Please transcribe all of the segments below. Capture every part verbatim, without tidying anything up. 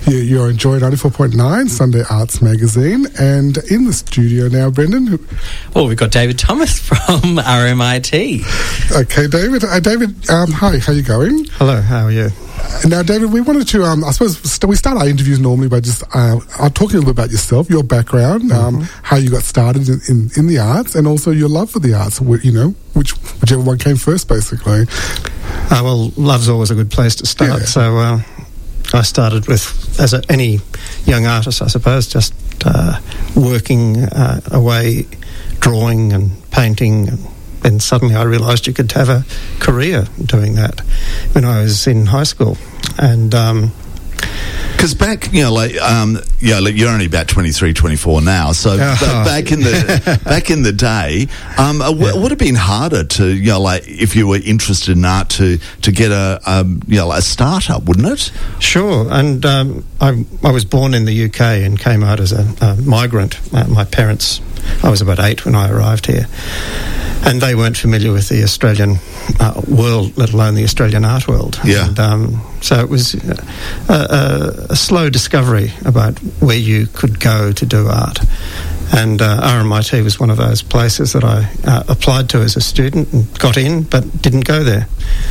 You, you're enjoying ninety-four point nine Sunday Arts Magazine, and in the studio now, Brendan. Who... Well, we've got David Thomas from R M I T. Okay, David. Uh, David, um, hi. How are you going? Hello. How are you? Now, David, we wanted to, um, I suppose, st- we start our interviews normally by just uh, uh, talking a little bit about yourself, your background, um, mm-hmm. how you got started in, in, in the arts, and also your love for the arts, you know, which whichever one came first, basically. Uh, well, love's always a good place to start, yeah. so uh, I started with, as a, any young artist, I suppose, just uh, working uh, away, drawing and painting, and then suddenly I realised you could have a career doing that when I was in high school. And um, because back, you know, like, um, you know, like you're only about twenty-three, twenty-four now. So oh. b- back in the back in the day, um, it w- yeah. would have been harder to, you know, like if you were interested in art, to to get a, um, you know, a startup, wouldn't it? Sure. And um, I, I was born in the U K and came out as a, a migrant. Uh, my parents, I was about eight when I arrived here. And they weren't familiar with the Australian uh, world, let alone the Australian art world. Yeah. And, um, so it was a, a, a slow discovery about where you could go to do art. And uh, R M I T was one of those places that I uh, applied to as a student and got in, but didn't go there.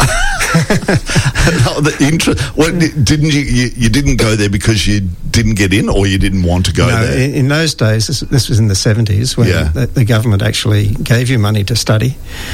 no, the inter- well, didn't you, you? You didn't go there because you didn't get in, or you didn't want to go no, there? In, in those days, this, this was in the seventies, when yeah. the, the government actually gave you money to study.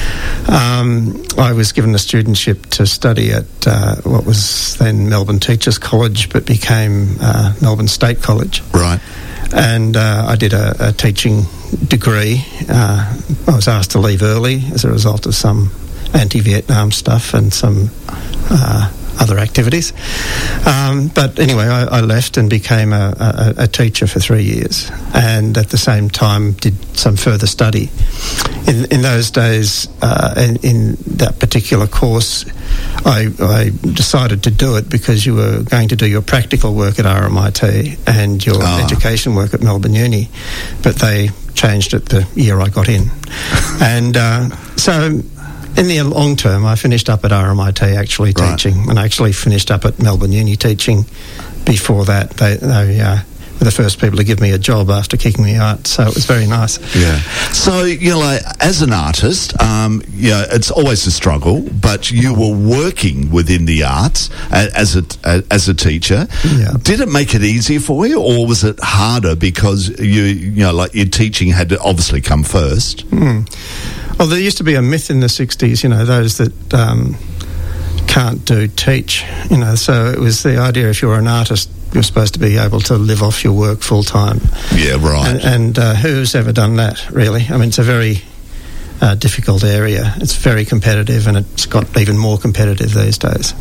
Um, I was given a studentship to study at uh, what was then Melbourne Teachers College, but became uh, Melbourne State College. Right. And uh, I did a, a teaching degree. Uh, I was asked to leave early as a result of some anti-Vietnam stuff and some uh, other activities. Um, but anyway, I, I left and became a, a, a teacher for three years, and at the same time did some further study. In, in those days, uh, in, in that particular course, I, I decided to do it because you were going to do your practical work at R M I T and your oh. education work at Melbourne Uni, but they changed it the year I got in. and uh, so... In the long term, I finished up at R M I T actually right. teaching, and I actually finished up at Melbourne Uni teaching. Before that, they, they uh, were the first people to give me a job after kicking me out, so it was very nice. Yeah. So, you know, like, as an artist, um, you know, it's always a struggle, but you were working within the arts as a, as a teacher. Yeah. Did it make it easier for you, or was it harder because, you, you know, like your teaching had to obviously come first? Mm. Well, there used to be a myth in the sixties, you know, those that um, can't do teach, you know, so it was the idea if you were an artist, you're supposed to be able to live off your work full time. Yeah, right. And, and uh, who's ever done that, really? I mean, it's a very uh, difficult area. It's very competitive, and it's got even more competitive these days.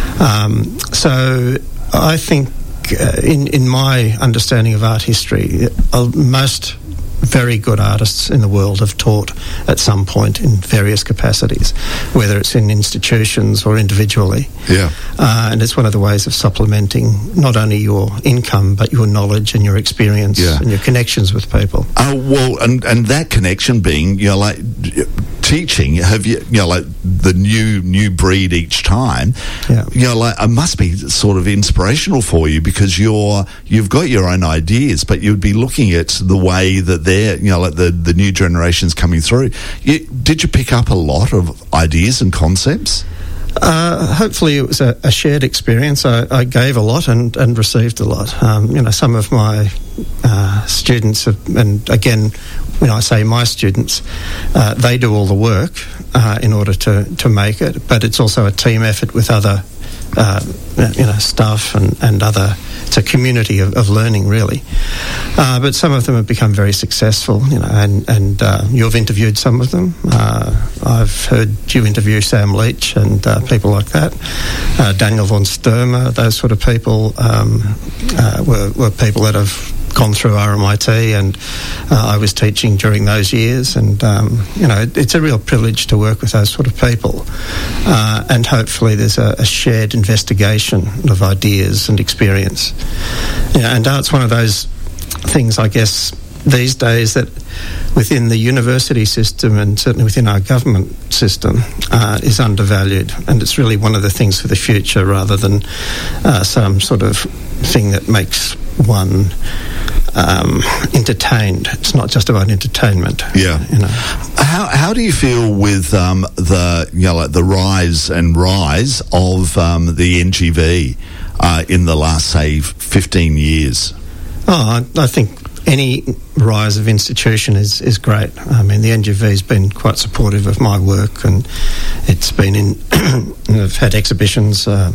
Um, so I think uh, in, in my understanding of art history, uh, most very good artists in the world have taught at some point in various capacities, whether it's in institutions or individually. Yeah. Uh, and it's one of the ways of supplementing not only your income but your knowledge and your experience yeah. and your connections with people. Oh, uh, well, and, and that connection being, you know, like teaching, have you, you know, like the new new breed each time, yeah. you know, like it must be sort of inspirational for you because you're, you've got your own ideas, but you'd be looking at the way that they're, you know, like the, the new generations coming through. You, did you pick up a lot of ideas and concepts? Uh, hopefully it was a, a shared experience. I, I gave a lot and, and received a lot. Um, you know, some of my uh, students, have, and again, when I say my students, uh, they do all the work uh, in order to, to make it, but it's also a team effort with other uh, you know, staff and, and other... It's a community of, of learning, really. Uh, but some of them have become very successful, you know, and, and uh, you've interviewed some of them. Uh, I've heard you interview Sam Leach and uh, people like that. Uh, Daniel von Sturmer, those sort of people um, uh, were, were people that have gone through R M I T, and uh, I was teaching during those years, and um, you know, it, it's a real privilege to work with those sort of people, uh, and hopefully there's a, a shared investigation of ideas and experience. You know, and art's one of those things, I guess, these days that within the university system and certainly within our government system uh, is undervalued, and it's really one of the things for the future rather than uh, some sort of thing that makes one um, entertained. It's not just about entertainment. Yeah. You know. How how do you feel with um, the you know like the rise and rise of um, the N G V uh, in the last say fifteen years? Oh, I, I think any rise of institution is, is great. I mean, the N G V has been quite supportive of my work, and it's been in. I've had exhibitions, uh,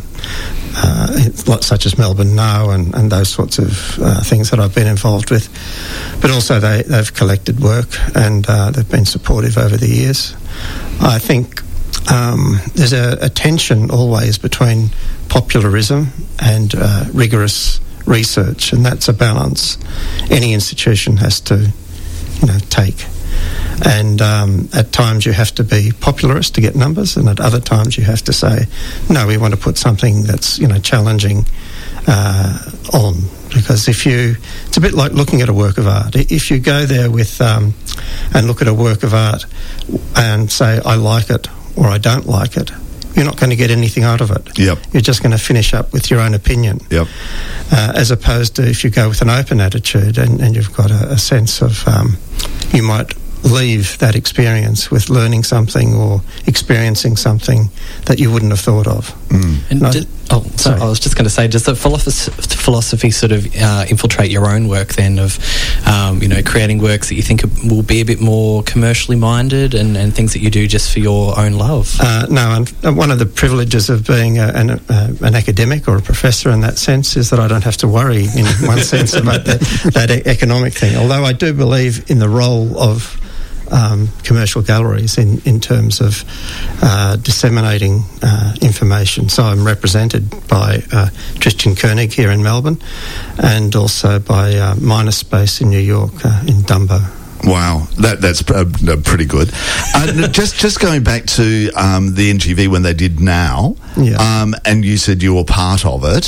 uh, such as Melbourne Now, and, and those sorts of uh, things that I've been involved with. But also, they they've collected work, and uh, they've been supportive over the years. I think um, there's a, a tension always between popularism and uh, rigorous research, and that's a balance any institution has to, you know, take. And um, at times you have to be popularist to get numbers, and at other times you have to say, no, we want to put something that's, you know, challenging uh, on. Because if you, it's a bit like looking at a work of art. If you go there with um, and look at a work of art and say, I like it or I don't like it, you're not going to get anything out of it. Yep. You're just going to finish up with your own opinion. Yep. Uh, as opposed to if you go with an open attitude and, and you've got a, a sense of, um, you might leave that experience with learning something or experiencing something that you wouldn't have thought of. Mm. And no, did, oh, sorry, I was just going to say, does the philosophy, philosophy sort of uh, infiltrate your own work then of, um, you know, creating works that you think will be a bit more commercially minded and, and things that you do just for your own love? Uh, no, and one of the privileges of being a, an, uh, an academic or a professor in that sense is that I don't have to worry in one sense about the, that e- economic thing, although I do believe in the role of Um, commercial galleries in, in terms of uh, disseminating uh, information. So I'm represented by uh, Tristan Koenig here in Melbourne, and also by uh, Minus Space in New York, uh, in Dumbo. Wow, that that's uh, pretty good. Uh, just just going back to um, the N G V when they did Now, yeah. um, and you said you were part of it.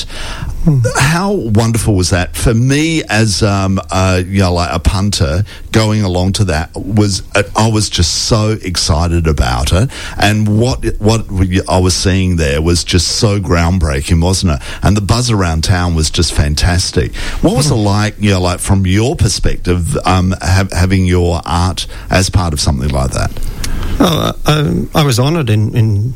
How wonderful was that? For me, as um, uh, you know, like a punter, going along to that was uh, I was just so excited about it, and what what I was seeing there was just so groundbreaking, wasn't it? And the buzz around town was just fantastic. What was it like, you know, like from your perspective, um, ha- having your art as part of something like that? Oh, I, I was honoured in. in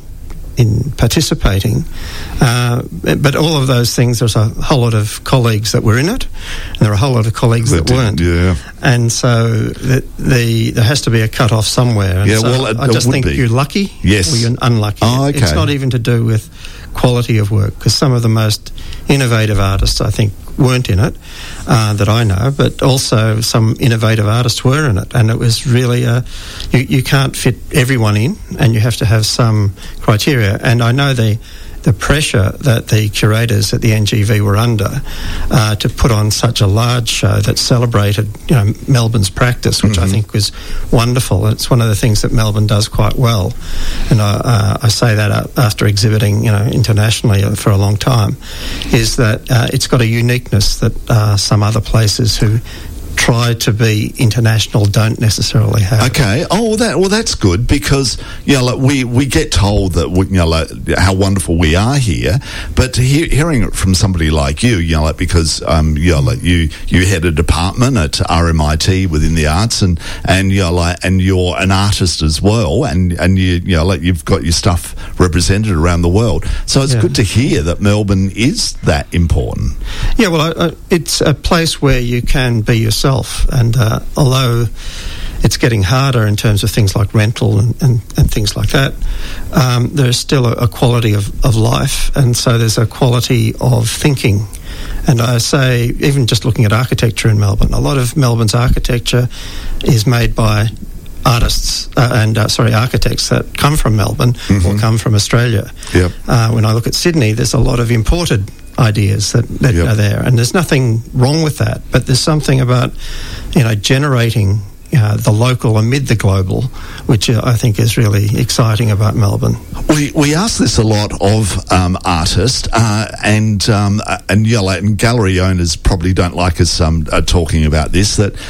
in participating, uh, but all of those things, there's a whole lot of colleagues that were in it, and there are a whole lot of colleagues that, that weren't. Yeah. And so the, the there has to be a cut-off somewhere. And yeah, so well, it, I just it think be. you're lucky yes. or you're unlucky. Oh, okay. It's not even to do with quality of work, because some of the most innovative artists, I think, weren't in it, uh, that I know, but also some innovative artists were in it, and it was really a, you, you can't fit everyone in, and you have to have some criteria. And I know the the pressure that the curators at the N G V were under uh, to put on such a large show that celebrated, you know, Melbourne's practice, which mm-hmm. I think was wonderful. It's one of the things that Melbourne does quite well, and I, uh, I say that after exhibiting, you know, internationally for a long time, is that uh, it's got a uniqueness that uh, some other places who try to be international don't necessarily have. Okay. Oh, well, that well, that's good, because you know, like, we we get told that we, you know, like, how wonderful we are here, but to hear, hearing it from somebody like you, you know, like, because um, you know, like you you head a department at R M I T within the arts, and and you know, like, and you're an artist as well, and and you you know, like, you've got your stuff represented around the world. So it's yeah. good to hear that Melbourne is that important. Yeah, well, I, I, it's a place where you can be yourself. And uh, although it's getting harder in terms of things like rental and, and, and things like that, um, there's still a, a quality of, of life, and so there's a quality of thinking. And I say, even just looking at architecture in Melbourne, a lot of Melbourne's architecture is made by artists uh, and uh, sorry architects that come from Melbourne mm-hmm. or come from Australia. Yep. Uh, when I look at Sydney, there's a lot of imported ideas that, that yep. are there, and there's nothing wrong with that, but there's something about, you know, generating uh, the local amid the global, which uh, I think is really exciting about Melbourne. We we ask this a lot of um, artists, uh, and um, and, you know, and gallery owners probably don't like us um, uh, talking about this, that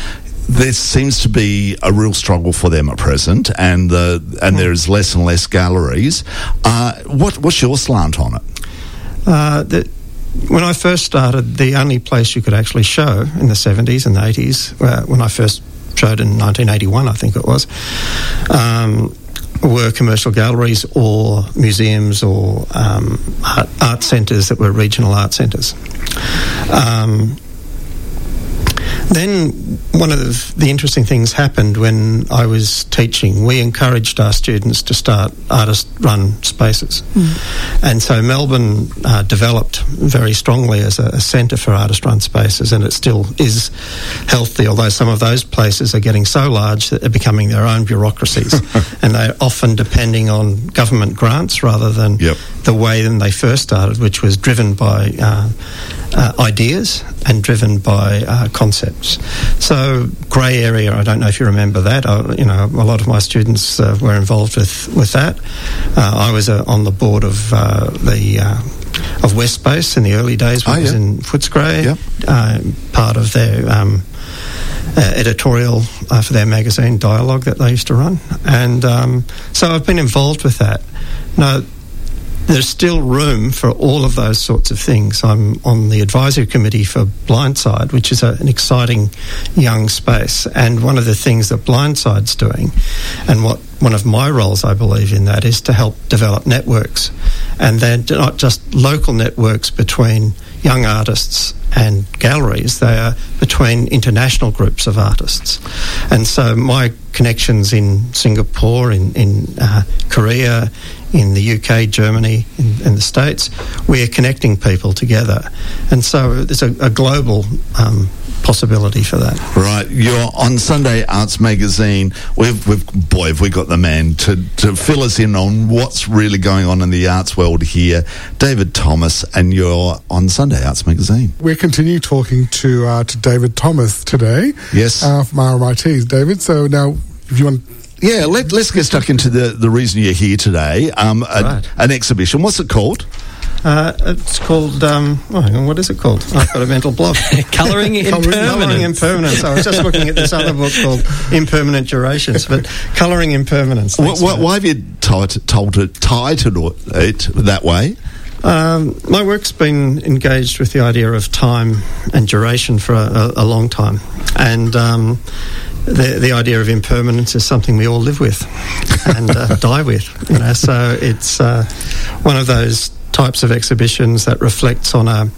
there seems to be a real struggle for them at present, and the and there is less and less galleries. Uh, what what's your slant on it? Uh, the, when I first started, the only place you could actually show in the seventies and eighties, uh, when I first showed in nineteen eighty-one, I think it was, um, were commercial galleries or museums or um, art, art centres that were regional art centres. Um, Then one of the, the interesting things happened when I was teaching. We encouraged our students to start artist-run spaces. Mm. And so Melbourne uh, developed very strongly as a, a centre for artist-run spaces, and it still is healthy, although some of those places are getting so large that they're becoming their own bureaucracies. And they're often depending on government grants rather than yep. the way that they first started, which was driven by uh, uh, ideas and driven by uh, concepts. So grey area, I don't know if you remember that. I, you know, a lot of my students uh, were involved with, with that. Uh, I was uh, on the board of uh, the uh, of West Space in the early days when oh, I was yeah. in Footscray, yep. uh, part of their um, uh, editorial uh, for their magazine Dialogue that they used to run. And um, so I've been involved with that. Now, there's still room for all of those sorts of things. I'm on the advisory committee for Blindside, which is a, an exciting young space. And one of the things that Blindside's doing, and what one of my roles, I believe, in that is to help develop networks. And they're not just local networks between young artists and galleries, they are between international groups of artists. And so my connections in Singapore, in, in uh, Korea, in the U K, Germany, in, in the States, we are connecting people together. And so there's a, a global um, possibility for that. Right. You're on Sunday Arts Magazine. We've, we've boy, have we got the man to, to fill us in on what's really going on in the arts world here. David Thomas, and you're on Sunday Arts Magazine. We're continuing talking to uh, to David Thomas today. Yes. Uh, from R M I T. David, so now if you want... Yeah, let, let's get stuck into the, the reason you're here today. Um, a, right. An exhibition. What's it called? Uh, it's called, um, oh, hang on, what is it called? I've got a mental block. Colouring Impermanence. Colouring Impermanence. I was just looking at this other book called Impermanent Durations, but Colouring Impermanence. Wh- wh- why have you t- told it, titled it that way? Um, my work's been engaged with the idea of time and duration for a, a, a long time. And... Um, The, the idea of impermanence is something we all live with and uh, die with. You know, so it's uh, one of those types of exhibitions that reflects on a,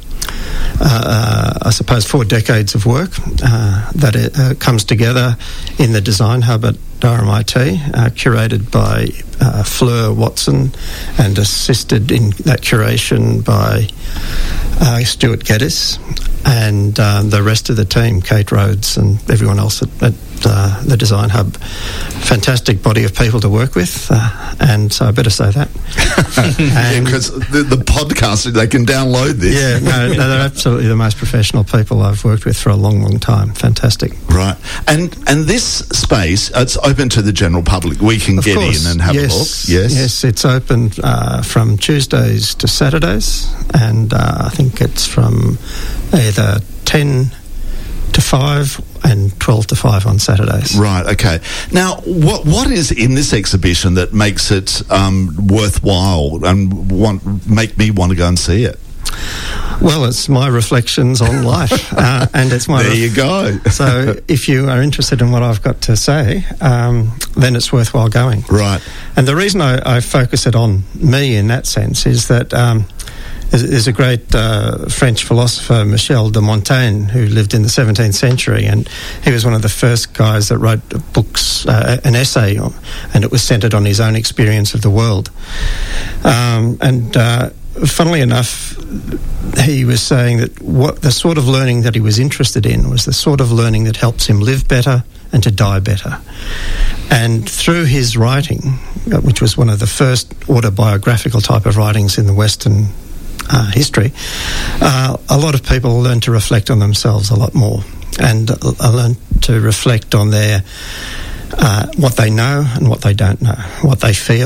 uh, I suppose, four decades of work uh, that it uh, comes together in the Design Hub at R M I T, uh, curated by uh, Fleur Watson and assisted in that curation by uh, Stuart Geddes and um, the rest of the team, Kate Rhodes and everyone else at, at uh, the Design Hub. Fantastic body of people to work with, uh, and so I better say that. Because yeah, the, the podcast, they can download this. Yeah, no, no, they're absolutely the most professional people I've worked with for a long, long time. Fantastic. Right. And and this space, it's open to the general public. We can of get course. in and have yes. a look. Yes, yes, it's open uh, from Tuesdays to Saturdays, and uh, I think it's from either ten to five and twelve to five on Saturdays. Right, okay. Now, what what is in this exhibition that makes it um, worthwhile and want, make me want to go and see it? Well, it's my reflections on life, uh, and it's my... There ref- you go. So if you are interested in what I've got to say, um, then it's worthwhile going. Right. And the reason I, I focus it on me in that sense is that... Um, There's a great uh, French philosopher, Michel de Montaigne, who lived in the seventeenth century, and he was one of the first guys that wrote books, uh, an essay, on, and it was centred on his own experience of the world. Um, and uh, funnily enough, he was saying that what the sort of learning that he was interested in was the sort of learning that helps him live better and to die better. And through his writing, which was one of the first autobiographical type of writings in the Western Uh, history, uh, a lot of people learn to reflect on themselves a lot more and uh, learn to reflect on their uh, what they know and what they don't know, what they feel,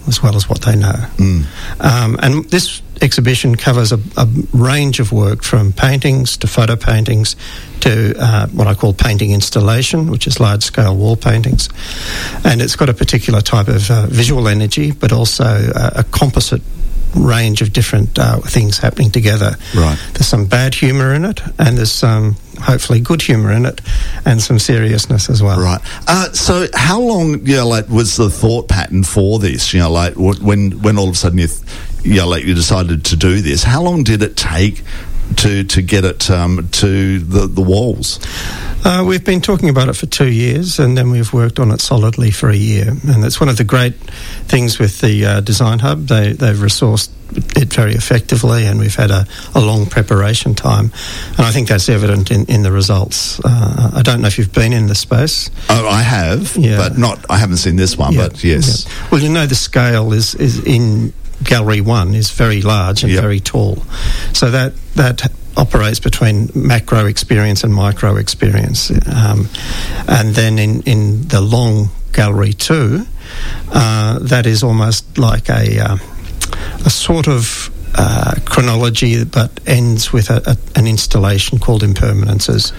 as well as what they know. Mm. Um, and this exhibition covers a, a range of work, from paintings to photo paintings to uh, what I call painting installation, which is large-scale wall paintings. And it's got a particular type of uh, visual energy, but also uh, a composite range of different uh, things happening together. Right. There's some bad humour in it, and there's some hopefully good humour in it, and some seriousness as well. Right. Uh, so how long, you know, like, was the thought pattern for this? You know, like, when when all of a sudden you, th- you know, like, you decided to do this, how long did it take to to get it um, to the, the walls? Uh, we've been talking about it for two years, and then we've worked on it solidly for a year. And that's one of the great things with the uh, Design Hub. They, they've resourced it very effectively, and we've had a, a long preparation time. And I think that's evident in, in the results. Uh, I don't know if you've been in the space. Oh, I have, Yeah. but not. I haven't seen this one, Yeah, but yes. yeah. Well, you know, the scale is, is in Gallery One is very large and Yep. very tall. So that that operates between macro experience and micro experience. Um, and then in, in the long Gallery Two, uh, that is almost like a, uh, a sort of uh, chronology, but ends with a, a, an installation called Impermanences.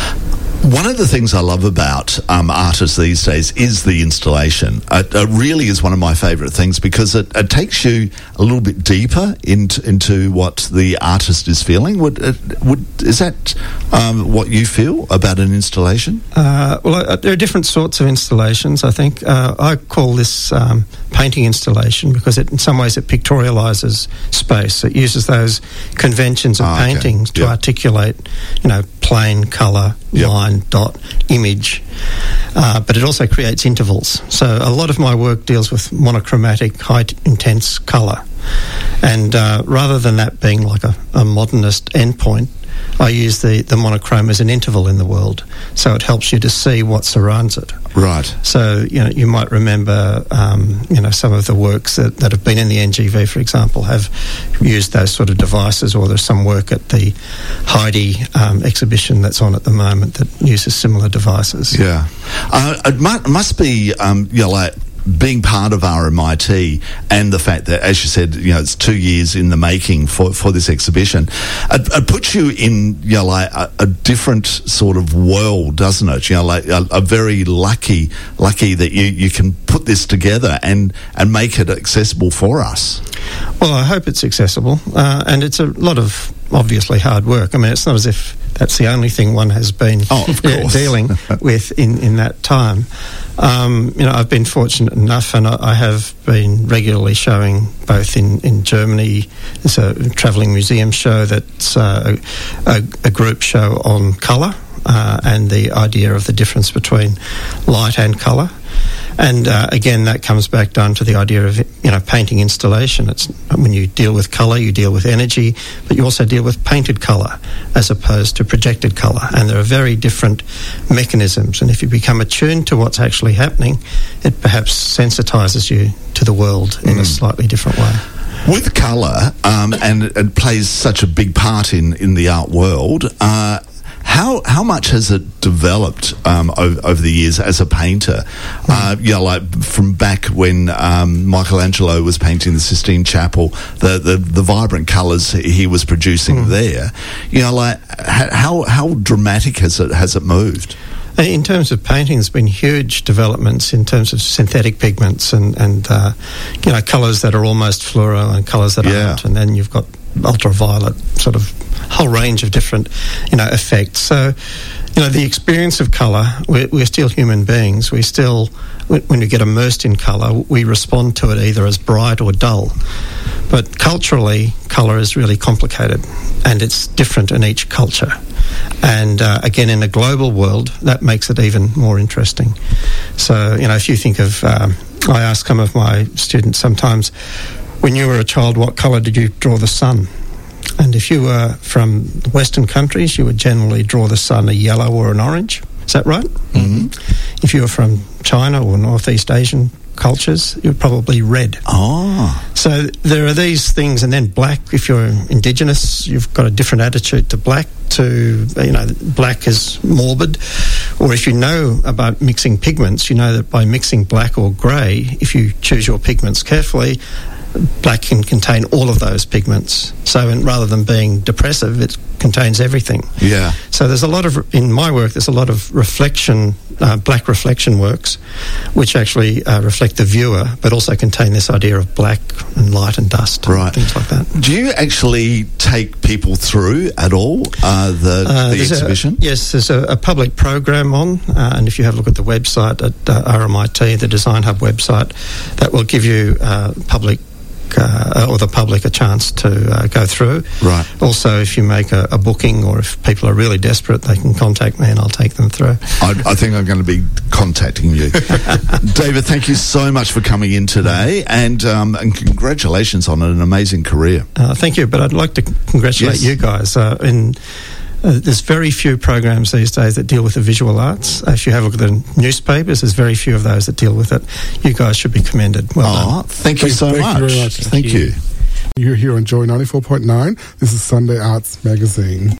One of the things I love about um, artists these days is the installation. It, it really is one of my favourite things, because it, it takes you a little bit deeper into, into what the artist is feeling. Would, it, would is that um, what you feel about an installation? Uh, well, uh, there are different sorts of installations, I think. Uh, I call this um, painting installation because it, in some ways it pictorialises space. It uses those conventions of Ah, okay. paintings to Yep. articulate, you know, plane, colour, Yep. line, dot, image. Uh, but it also creates intervals. So a lot of my work deals with monochromatic, high t- intense colour. And uh, rather than that being like a, a modernist endpoint, I use the, the monochrome as an interval in the world, so it helps you to see what surrounds it. Right. So, you know, you might remember, um, you know, some of the works that, that have been in the N G V, for example, have used those sort of devices, or there's some work at the Heidi um, exhibition that's on at the moment that uses similar devices. Yeah. Uh, it must, must be, um, you know, like, being part of R M I T, and the fact that, as you said, you know, it's two years in the making for, for this exhibition, it, it puts you in, you know, like a, a different sort of world, doesn't it? You know, like a, a very lucky, lucky that you, you can put this together and, and make it accessible for us. Well, I hope it's accessible, uh, and it's a lot of obviously hard work. I mean, it's not as if that's the only thing one has been Oh, of uh, course. dealing with in, in that time. Um, you know, I've been fortunate enough, and I, I have been regularly showing both in, in Germany. There's a travelling museum show that's uh, a, a group show on colour uh, and the idea of the difference between light and colour. And uh, again, that comes back down to the idea of, you know, painting installation. It's when you deal with colour, you deal with energy, but you also deal with painted colour as opposed to projected colour. And there are very different mechanisms. And if you become attuned to what's actually happening, it perhaps sensitises you to the world in Mm. a slightly different way. With colour, um, and it plays such a big part in, in the art world, uh, How how much has it developed um, over, over the years as a painter? Mm. Uh, you know, like from back when um, Michelangelo was painting the Sistine Chapel, the the, the vibrant colours he was producing mm. there. You know, like how how dramatic has it has it moved? In terms of painting, there's been huge developments in terms of synthetic pigments and, and uh, you know, colours that are almost fluoro and colours that Yeah. aren't. And then you've got ultraviolet, sort of whole range of different, you know, effects. So, you know, the experience of colour, we're, we're still human beings. We still, when we get immersed in colour, we respond to it either as bright or dull. But culturally, colour is really complicated, and it's different in each culture. And uh, again, in a global world, that makes it even more interesting. So, you know, if you think of, um, I ask some of my students sometimes, when you were a child, what colour did you draw the sun? And if you were from Western countries, you would generally draw the sun a yellow or an orange. Is that right? Mm-hmm. If you were from China or Northeast Asian cultures, you're probably red. Oh. So there are these things, and then black, if you're indigenous, you've got a different attitude to black. To, you know, black is morbid, Or if you know about mixing pigments, you know that by mixing black or grey, if you choose your pigments carefully, black can contain all of those pigments. So in, rather than being depressive, it contains everything. Yeah. So there's a lot of, in my work, there's a lot of reflection, uh, black reflection works, which actually uh, reflect the viewer, but also contain this idea of black and light and dust, right. and things like that. Do you actually take people through at all uh, the, uh, the exhibition? A, yes, there's a, a public program on, uh, and if you have a look at the website at uh, R M I T, the Design Hub website, that will give you uh, public Uh, or the public a chance to uh, go through. Right. Also, if you make a, a booking, or if people are really desperate, they can contact me and I'll take them through. I, I think I'm going to be contacting you. David, thank you so much for coming in today, and, um, and congratulations on an amazing career. Uh, thank you, but I'd like to congratulate Yes. you guys. Uh, in Uh, there's very few programs these days that deal with the visual arts. Uh, if you have a look at the newspapers, there's very few of those that deal with it. You guys should be commended. Well oh, done. Thank you Thank- so thank you much. very much. Thank Thank you. you. You're here on Joy ninety-four point nine. This is Sunday Arts Magazine.